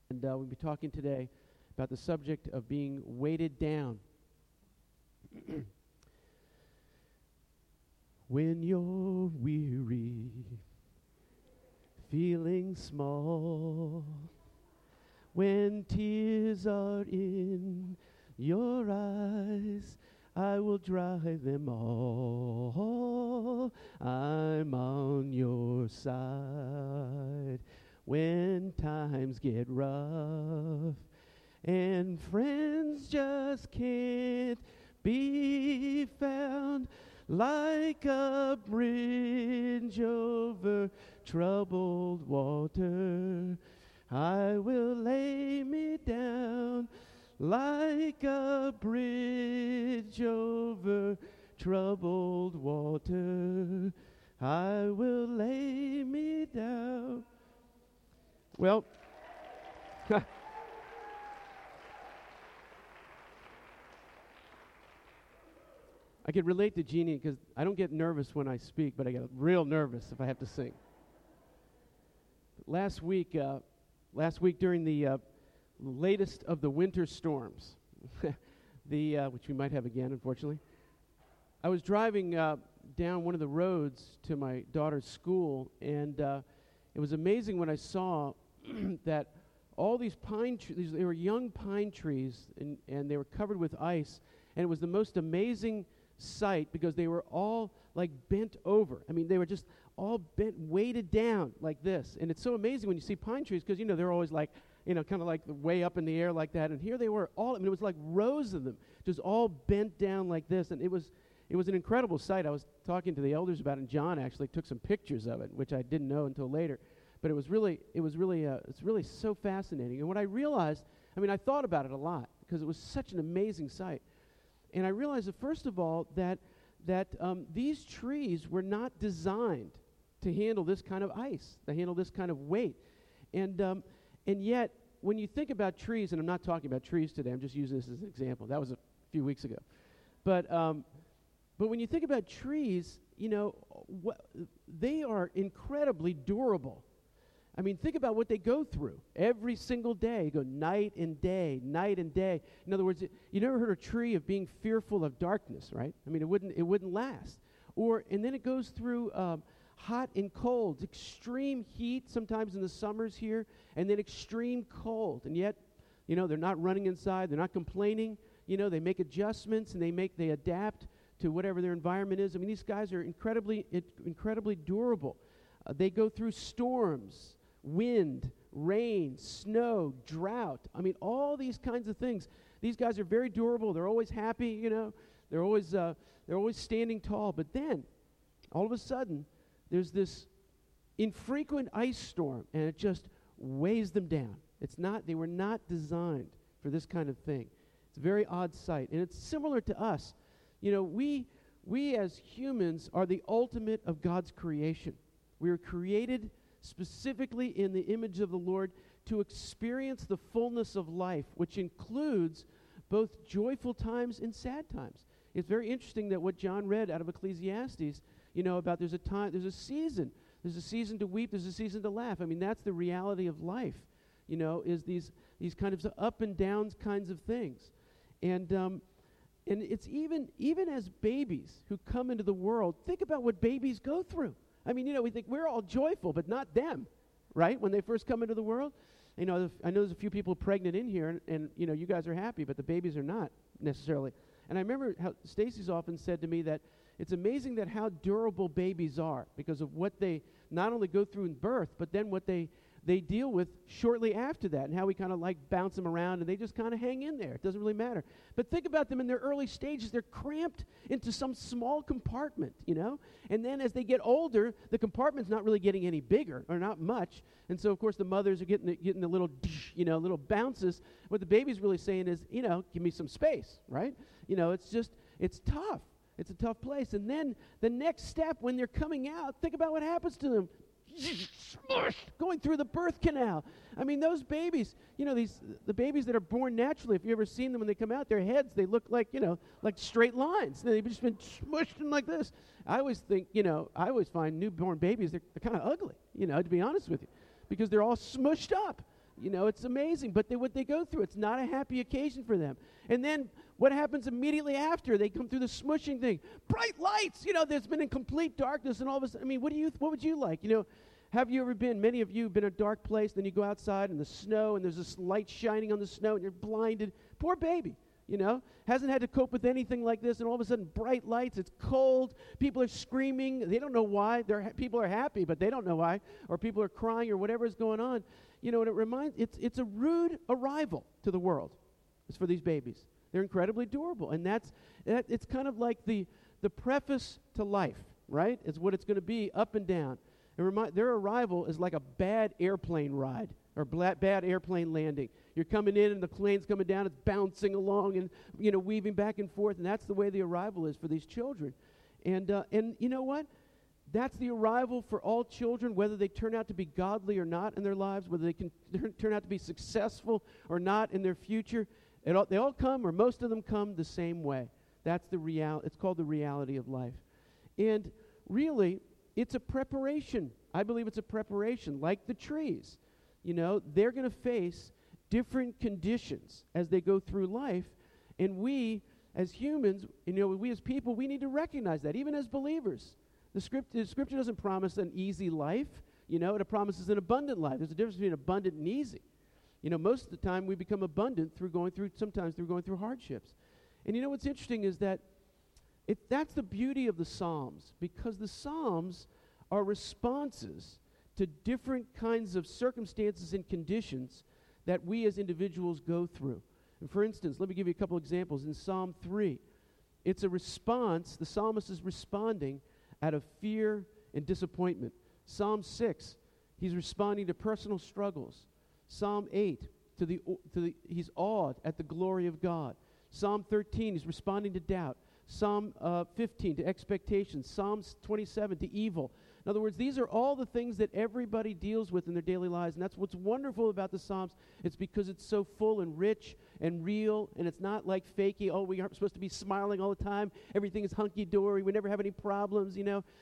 And we'll be talking today about the subject of being weighted down. When you're weary, feeling small, when tears are in your eyes, I will dry them all. I'm on your side. When times get rough and friends just can't be found, like a bridge over troubled water, I will lay me down. Like a bridge over troubled water, I will lay me down. Well, I could relate to Jeannie because I don't get nervous when I speak, but I get real nervous if I have to sing. Last week during the latest of the winter storms, which we might have again, unfortunately, I was driving down one of the roads to my daughter's school, and it was amazing when I saw that all these pine trees, they were young pine trees, and they were covered with ice, and it was the most amazing sight because they were all like bent over. I mean, they were just all bent, weighted down like this. And it's so amazing when you see pine trees because, they're always like, kind of like way up in the air like that. And here they were all, it was like rows of them, just all bent down like this. And it was an incredible sight. I was talking to the elders about it, and John actually took some pictures of it, which I didn't know until later. But it's really so fascinating. And what I realized, I thought about it a lot because it was such an amazing sight. And I realized that, first of all, that these trees were not designed to handle this kind of ice, to handle this kind of weight. And yet, when you think about trees, and I'm not talking about trees today, I'm just using this as an example. That was a few weeks ago. But when you think about trees, they are incredibly durable. Think about what they go through every single day. You go night and day, night and day. In other words, you never heard a tree of being fearful of darkness, right? It wouldn't last. And then it goes through hot and cold, extreme heat sometimes in the summers here, and then extreme cold. And yet, they're not running inside. They're not complaining. They make adjustments and they adapt to whatever their environment is. These guys are incredibly durable. They go through storms, wind, rain, snow, drought. All these kinds of things. These guys are very durable. They're always happy, They're always standing tall. But then, all of a sudden, there's this infrequent ice storm, and it just weighs them down. They were not designed for this kind of thing. It's a very odd sight. And it's similar to us. We as humans are the ultimate of God's creation. We were created specifically in the image of the Lord to experience the fullness of life, which includes both joyful times and sad times. It's very interesting that what John read out of Ecclesiastes, about there's a season to weep, there's a season to laugh. That's the reality of life, is these kinds of up and downs kinds of things. And it's even as babies who come into the world, think about what babies go through. We think we're all joyful, but not them, right? When they first come into the world. I know there's a few people pregnant in here, and you guys are happy, but the babies are not necessarily. And I remember how Stacy's often said to me that it's amazing that how durable babies are because of what they not only go through in birth, but then what they deal with shortly after that, and how we kind of like bounce them around, and they just kind of hang in there. It doesn't really matter. But think about them in their early stages. They're cramped into some small compartment, And then as they get older, the compartment's not really getting any bigger, or not much. And so, of course, the mothers are getting the little, little bounces. What the baby's really saying is, give me some space, right? It's tough. It's a tough place. And then the next step, when they're coming out, think about what happens to them. Going through the birth canal. Those babies, the babies that are born naturally, if you've ever seen them when they come out, their heads, they look like, like straight lines. They've just been smushed in like this. I always find newborn babies, they're kind of ugly, to be honest with you, because they're all smushed up. It's amazing. But what they go through, it's not a happy occasion for them. And then what happens immediately after? They come through the smushing thing. Bright lights! There's been in complete darkness, and all of a sudden, what would you like? Have you ever been, many of you have been in a dark place, then you go outside in the snow, and there's this light shining on the snow, and you're blinded. Poor baby, hasn't had to cope with anything like this, and all of a sudden, bright lights, it's cold, people are screaming, they don't know why, people are happy, but they don't know why, or people are crying, or whatever is going on. And it's a rude arrival to the world. It's for these babies. They're incredibly adorable, and it's kind of like the preface to life, right? It's what it's going to be, up and down. Their arrival is like a bad airplane ride or bad airplane landing. You're coming in and the plane's coming down, it's bouncing along and, weaving back and forth, and that's the way the arrival is for these children. And you know what? That's the arrival for all children, whether they turn out to be godly or not in their lives, whether they can turn out to be successful or not in their future. They all come, or most of them come, the same way. That's the reality. It's called the reality of life. And really, it's a preparation. I believe it's a preparation, like the trees. They're going to face different conditions as they go through life, and we, as humans, we as people, we need to recognize that, even as believers. The Scripture doesn't promise an easy life. It promises an abundant life. There's a difference between abundant and easy. Most of the time we become abundant sometimes through going through hardships. And what's interesting is that that's the beauty of the Psalms, because the Psalms are responses to different kinds of circumstances and conditions that we as individuals go through. And for instance, let me give you a couple examples. In Psalm 3, it's a response. The psalmist is responding out of fear and disappointment. Psalm 6, he's responding to personal struggles. Psalm 8, he's awed at the glory of God. Psalm 13, he's responding to doubt. Psalm 15, to expectation. Psalm 27, to evil. In other words, these are all the things that everybody deals with in their daily lives, and that's what's wonderful about the Psalms. It's because it's so full and rich and real, and it's not like fakey, we aren't supposed to be smiling all the time, everything is hunky-dory, we never have any problems,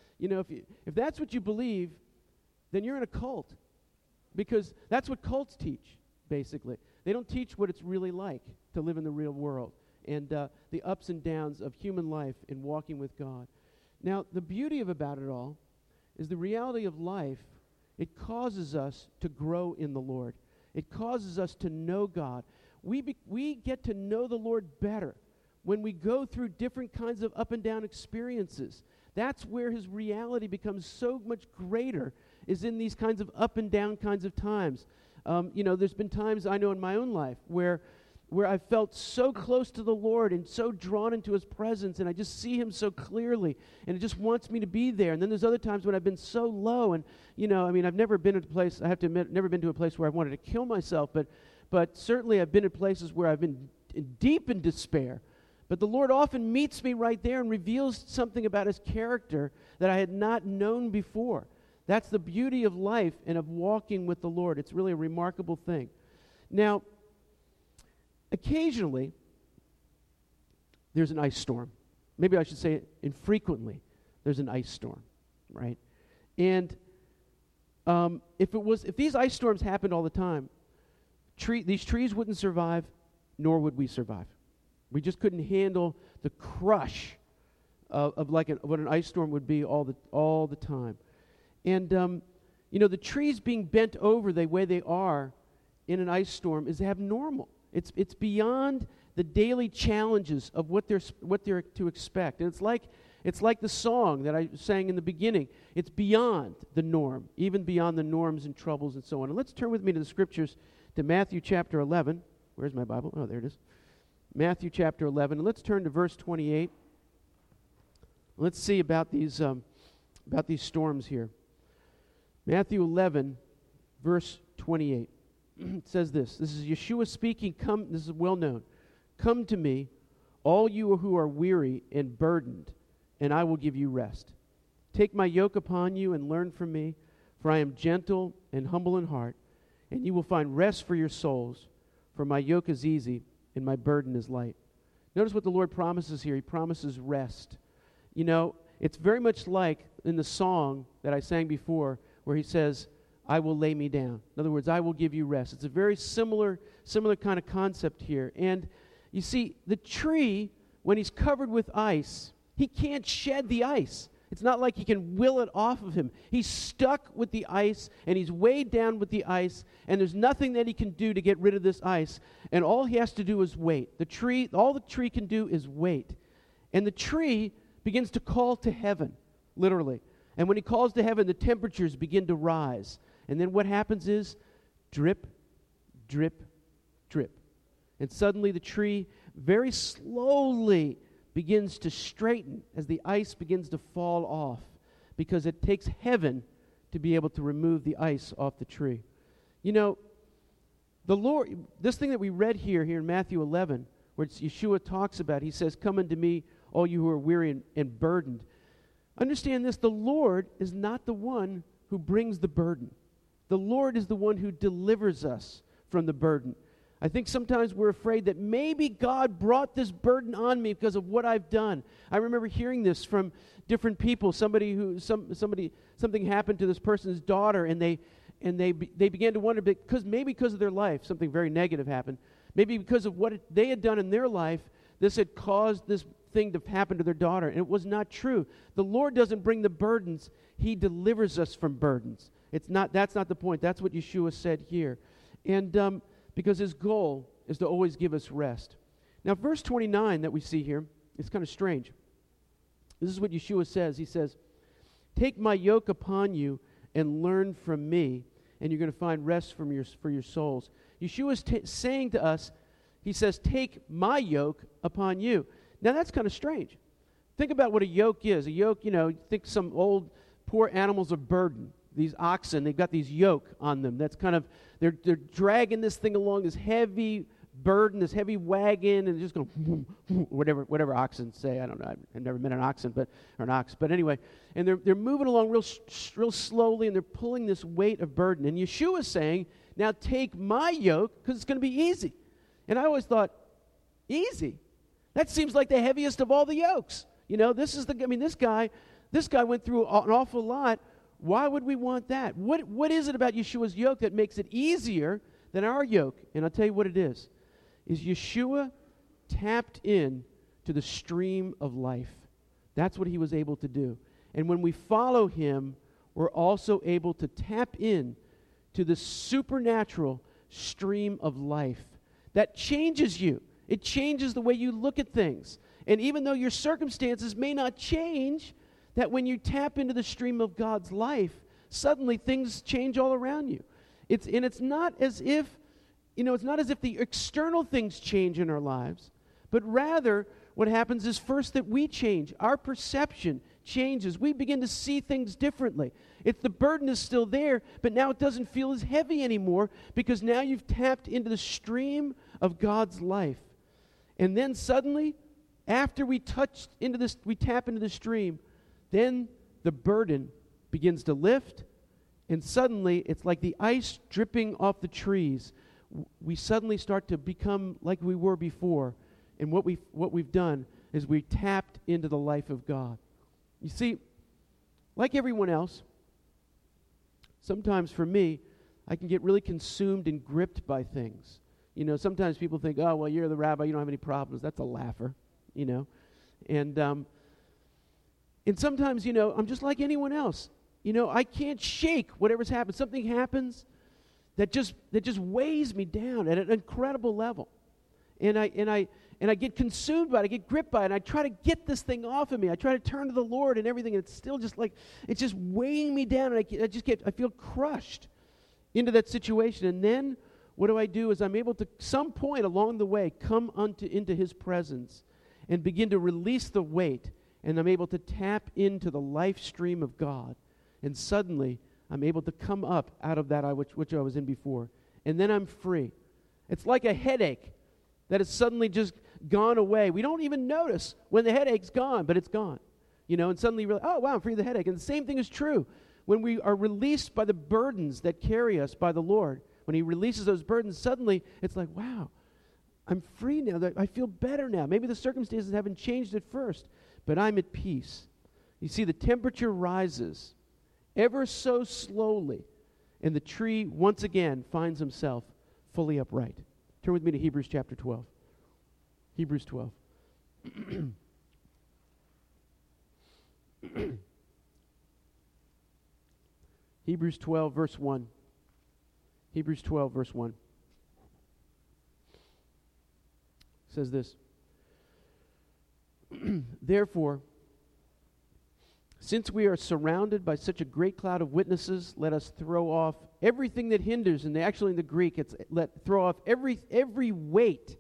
If that's what you believe, then you're in a cult, because that's what cults teach, basically. They don't teach what it's really like to live in the real world and the ups and downs of human life in walking with God. Now, the beauty about it all is the reality of life. It causes us to grow in the Lord. It causes us to know God. We get to know the Lord better when we go through different kinds of up and down experiences. That's where his reality becomes so much greater, is in these kinds of up and down kinds of times. There's been times I know in my own life where I felt so close to the Lord and so drawn into his presence, and I just see him so clearly, and it just wants me to be there. And then there's other times when I've been so low, and I've never been at a place, I have to admit, never been to a place where I wanted to kill myself, but certainly I've been at places where I've been deep in despair. But the Lord often meets me right there and reveals something about his character that I had not known before. That's the beauty of life and of walking with the Lord. It's really a remarkable thing. Now, occasionally, there's an ice storm. Maybe I should say infrequently, there's an ice storm, right? And if these ice storms happened all the time, these trees wouldn't survive, nor would we survive. We just couldn't handle the crush of what an ice storm would be all the time. And the trees being bent over the way they are in an ice storm is abnormal. It's beyond the daily challenges of what they're to expect. And it's like the song that I sang in the beginning. It's beyond the norm, even beyond the norms and troubles and so on. And let's turn with me to the scriptures, to Matthew chapter 11. Where's my Bible? Oh, there it is. Matthew chapter 11. And let's turn to verse 28. Let's see about these storms here. Matthew 11, verse 28. It says this. This is Yeshua speaking. This is well known. Come to me, all you who are weary and burdened, and I will give you rest. Take my yoke upon you and learn from me, for I am gentle and humble in heart, and you will find rest for your souls. For my yoke is easy and my burden is light. Notice what the Lord promises here. He promises rest. It's very much like in the song that I sang before, where he says, I will lay me down. In other words, I will give you rest. It's a very similar kind of concept here. And you see, the tree, when he's covered with ice, he can't shed the ice. It's not like he can will it off of him. He's stuck with the ice, and he's weighed down with the ice, and there's nothing that he can do to get rid of this ice. And all he has to do is wait. All the tree can do is wait. And the tree begins to call to heaven, literally. And when he calls to heaven, the temperatures begin to rise. And then what happens is drip, drip, drip. And suddenly the tree very slowly begins to straighten as the ice begins to fall off, because it takes heaven to be able to remove the ice off the tree. You know, the Lord, this thing that we read here in Matthew 11, where Yeshua talks about, he says, "Come unto me, all you who are weary and burdened." Understand this, the Lord is not the one who brings the burden. The Lord is the one who delivers us from the burden. I think sometimes we're afraid that maybe God brought this burden on me because of what I've done. I remember hearing this from different people. Something happened to this person's daughter, and they began to wonder, because of their life, something very negative happened. Maybe because of what they had done in their life, this had caused this thing to happen to their daughter. And it was not true. The Lord doesn't bring the burdens. He delivers us from burdens. That's not the point. That's what Yeshua said here. And because his goal is to always give us rest. Now, verse 29 that we see here, it's kind of strange. This is what Yeshua says. He says, "Take my yoke upon you and learn from me, and you're going to find rest for your souls." Yeshua is saying to us, he says, "Take my yoke upon you." Now, that's kind of strange. Think about what a yoke is. A yoke, think some old poor animals of burden. These oxen, they've got these yoke on them. That's kind of, they're dragging this thing along, this heavy burden, this heavy wagon, and just going, whatever oxen say. I don't know. I've never met an oxen, or an ox. But anyway, and they're moving along real slowly, and they're pulling this weight of burden. And Yeshua is saying, now take my yoke, because it's going to be easy. And I always thought, easy? That seems like the heaviest of all the yokes. This guy went through an awful lot. Why would we want that? What is it about Yeshua's yoke that makes it easier than our yoke? And I'll tell you what it is Yeshua tapped in to the stream of life. That's what he was able to do. And when we follow him, we're also able to tap in to the supernatural stream of life that changes you. It changes the way you look at things. And even though your circumstances may not change, that when you tap into the stream of God's life, suddenly things change all around you. It's not as if the external things change in our lives, but rather what happens is first that we change. Our perception changes. We begin to see things differently. The burden is still there, but now it doesn't feel as heavy anymore, because now you've tapped into the stream of God's life. And then suddenly, after we tap into the stream, then the burden begins to lift, and suddenly it's like the ice dripping off the trees. We suddenly start to become like we were before, and what we've done is we tapped into the life of God. You see, like everyone else, sometimes for me, I can get really consumed and gripped by things. Sometimes people think, "Oh, well, you're the rabbi, you don't have any problems." That's a laugher, And sometimes, I'm just like anyone else. I can't shake whatever's happened. Something happens that just weighs me down at an incredible level. And I get consumed by it. I get gripped by it. And I try to get this thing off of me. I try to turn to the Lord and everything. And it's still just like, it's just weighing me down. And I feel crushed into that situation. And then what do? Is I'm able to, some point along the way, come into his presence and begin to release the weight. And I'm able to tap into the life stream of God. And suddenly, I'm able to come up out of that which I was in before. And then I'm free. It's like a headache that has suddenly just gone away. We don't even notice when the headache's gone, but it's gone. And suddenly you're like, oh, wow, I'm free of the headache. And the same thing is true when we are released by the burdens that carry us by the Lord. When he releases those burdens, suddenly it's like, wow, I'm free now. I feel better now. Maybe the circumstances haven't changed at first, but I'm at peace. You see, the temperature rises ever so slowly, and the tree once again finds himself fully upright. Turn with me to Hebrews chapter 12. Hebrews 12. Hebrews 12, verse 1. Hebrews 12, verse 1. Says this. Therefore, since we are surrounded by such a great cloud of witnesses, let us throw off everything that hinders. And actually in the Greek, it's throw off every weight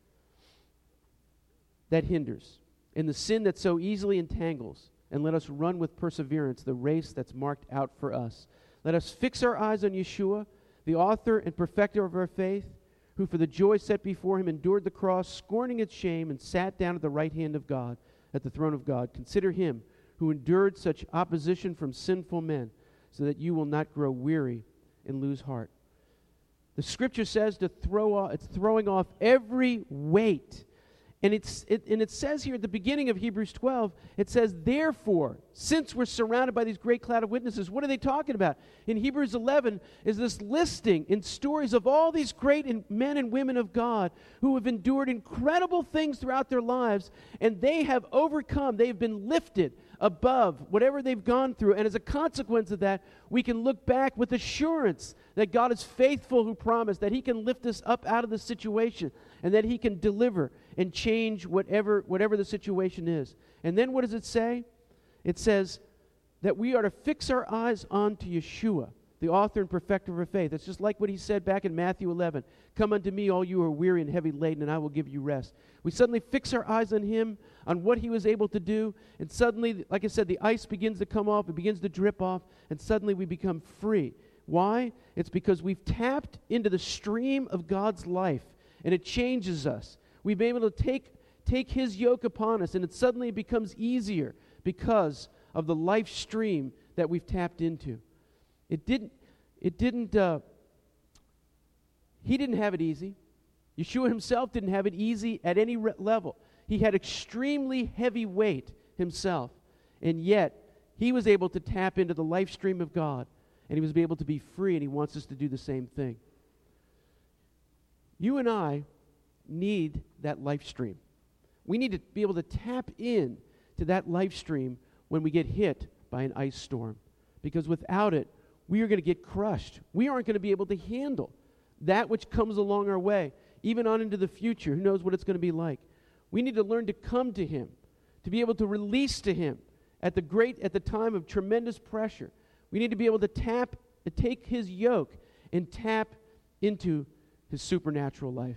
that hinders, and the sin that so easily entangles, and let us run with perseverance the race that's marked out for us. Let us fix our eyes on Yeshua, the author and perfecter of our faith, who for the joy set before him endured the cross, scorning its shame, and sat down at the right hand of God, at the throne of God. Consider him who endured such opposition from sinful men, so that you will not grow weary and lose heart. The scripture says to it's throwing off every weight. And it says here at the beginning of Hebrews 12, it says, therefore, since we're surrounded by these great cloud of witnesses, what are they talking about? In Hebrews 11 is this listing in stories of all these great men and women of God who have endured incredible things throughout their lives, and they have overcome, they've been lifted above whatever they've gone through. And as a consequence of that, we can look back with assurance that God is faithful who promised, that he can lift us up out of the situation, and that he can deliver and change whatever the situation is. And then what does it say? It says that we are to fix our eyes onto Yeshua, the author and perfecter of our faith. It's just like what he said back in Matthew 11. Come unto me, all you who are weary and heavy laden, and I will give you rest. We suddenly fix our eyes on him, on what he was able to do, and suddenly, like I said, the ice begins to come off, it begins to drip off, and suddenly we become free. Why? It's because we've tapped into the stream of God's life, and it changes us. We've been able to take his yoke upon us, and it suddenly becomes easier because of the life stream that we've tapped into. He didn't have it easy. Yeshua himself didn't have it easy at any level. He had extremely heavy weight himself, and yet he was able to tap into the life stream of God, and he was able to be free, and he wants us to do the same thing. You and I need that life stream. We need to be able to tap in to that life stream when we get hit by an ice storm, because without it, we are going to get crushed. We aren't going to be able to handle that which comes along our way, even on into the future. Who knows what it's going to be like? We need to learn to come to him, to be able to release to him at the time of tremendous pressure. We need to be able to take his yoke and tap into his supernatural life.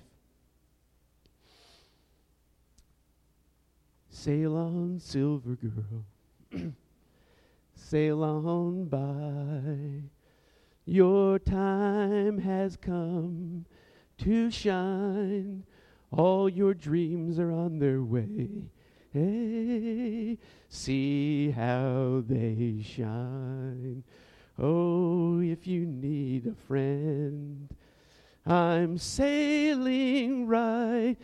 Sail on, silver girl, sail on by. Your time has come to shine. All your dreams are on their way. Hey, see how they shine. Oh, if you need a friend, I'm sailing right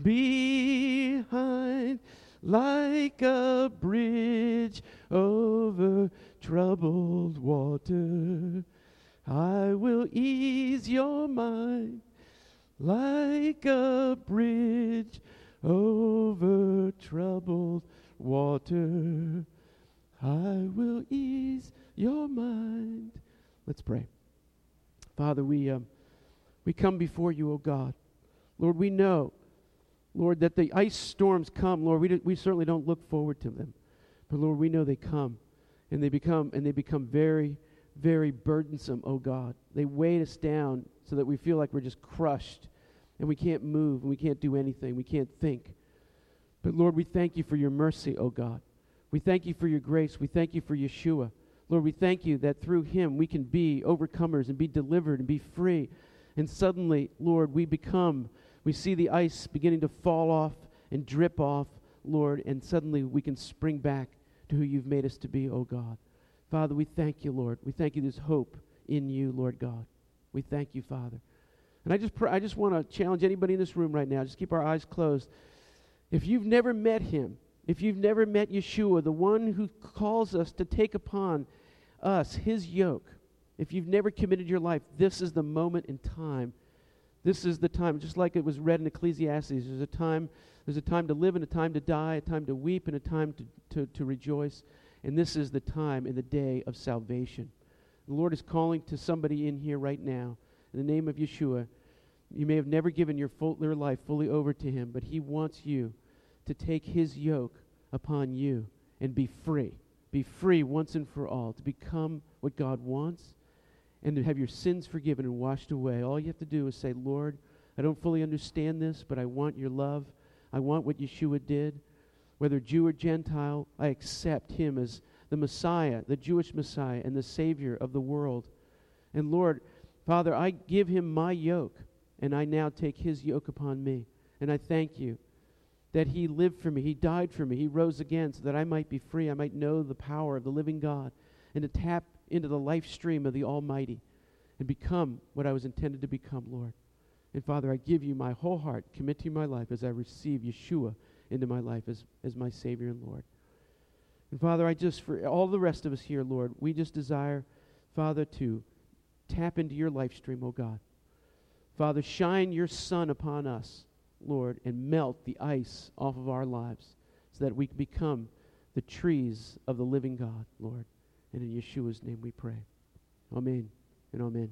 behind, like a bridge over troubled water. I will ease your mind like a bridge over troubled water. I will ease your mind. Let's pray. Father, we come before you, O God. Lord, we know, Lord, that the ice storms come. Lord, we certainly don't look forward to them. But Lord, we know they come, and they become very, very burdensome, oh God. They weigh us down so that we feel like we're just crushed, and we can't move, and we can't do anything, we can't think. But Lord, we thank you for your mercy, oh God. We thank you for your grace. We thank you for Yeshua. Lord, we thank you that through him we can be overcomers and be delivered and be free. And suddenly, Lord, we see the ice beginning to fall off and drip off, Lord, and suddenly we can spring back to who you've made us to be, oh God. Father, we thank you, Lord. We thank you there's hope in you, Lord God. We thank you, Father. And I just want to challenge anybody in this room right now. Just keep our eyes closed. If you've never met him, if you've never met Yeshua, the one who calls us to take upon us his yoke, If you've never committed your life, this is the moment in time. This is the time, just like it was read in Ecclesiastes. There's a time to live and a time to die, a time to weep and a time to rejoice. And this is the time in the day of salvation. The Lord is calling to somebody in here right now. In the name of Yeshua, you may have never given your life fully over to Him, but He wants you to take His yoke upon you and be free. Be free once and for all, to become what God wants and to have your sins forgiven and washed away. All you have to do is say, Lord, I don't fully understand this, but I want your love. I want what Yeshua did. Whether Jew or Gentile, I accept Him as the Messiah, the Jewish Messiah, and the Savior of the world. And Lord, Father, I give Him my yoke, and I now take His yoke upon me. And I thank you that He lived for me, He died for me, He rose again so that I might be free, I might know the power of the living God, and to tap into the life stream of the Almighty and become what I was intended to become, Lord. And Father, I give you my whole heart, commit to you my life as I receive Yeshua into my life as my Savior and Lord. And Father, for all the rest of us here, Lord, we just desire, Father, to tap into your life stream, oh God. Father, shine your sun upon us, Lord, and melt the ice off of our lives so that we can become the trees of the living God, Lord. And in Yeshua's name we pray. Amen and amen.